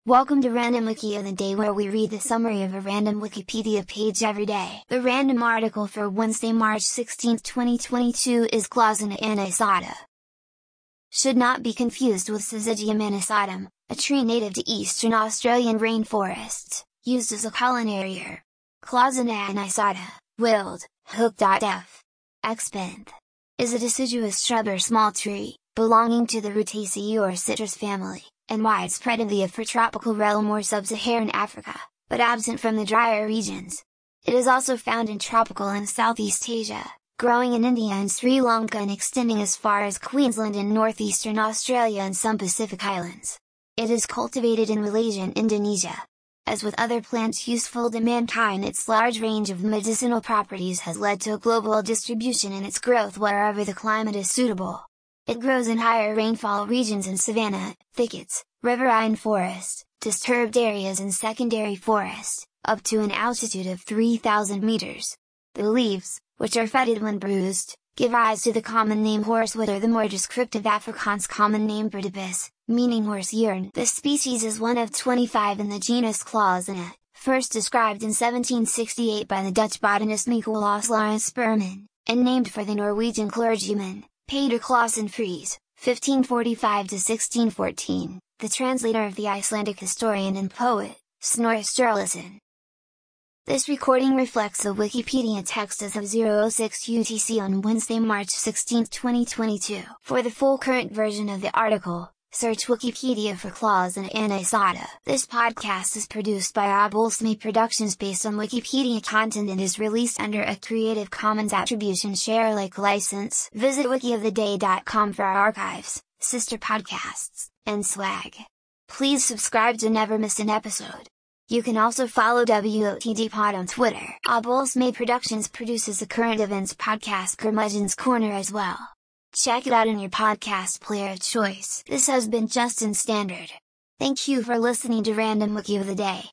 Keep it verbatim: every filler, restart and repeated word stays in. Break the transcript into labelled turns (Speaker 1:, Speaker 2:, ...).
Speaker 1: Welcome to Random Wiki of the Day, where we read the summary of a random Wikipedia page every day. The random article for Wednesday, March sixteenth, twenty twenty-two is Clausina anisata. Should not be confused with Syzygium anisatum, a tree native to eastern Australian rainforests, used as a culinary herb. Clausina anisata, Wild, Hook.f. Expenth, is a deciduous shrub or small tree, belonging to the Rutaceae or citrus family, and widespread in the Afrotropical realm or sub-Saharan Africa, but absent from the drier regions. It is also found in tropical and Southeast Asia, growing in India and Sri Lanka and extending as far as Queensland and northeastern Australia and some Pacific islands. It is cultivated in Malaysia and Indonesia. As with other plants useful to mankind, its large range of medicinal properties has led to a global distribution in its growth wherever the climate is suitable. It grows in higher rainfall regions and savanna, thickets, riverine forest, disturbed areas and secondary forest, up to an altitude of three thousand meters. The leaves, which are fetid when bruised, give rise to the common name horsewood or the more descriptive Afrikaans common name Bredebus, meaning horse urine. This species is one of twenty-five in the genus Clausina, first described in seventeen sixty-eight by the Dutch botanist Nicolaas Laurens Spearman, and named for the Norwegian clergyman, Peder Clausen Fries, fifteen forty-five to sixteen fourteen, the translator of the Icelandic historian and poet, Snorri Sturluson. This recording reflects the Wikipedia text as of zero oh six U T C on Wednesday, March sixteenth, twenty twenty-two. For the full current version of the article, search Wikipedia for Clausina anisata. This podcast is produced by Abolsme Productions based on Wikipedia content and is released under a Creative Commons Attribution Share Alike license. Visit wiki of the day dot com for our archives, sister podcasts, and swag. Please subscribe to never miss an episode. You can also follow W O T D Pod on Twitter. Abolsme Productions produces the current events podcast Curmudgeon's Corner as well. Check it out in your podcast player of choice. This has been Justin Standard. Thank you for listening to Random Wiki of the Day.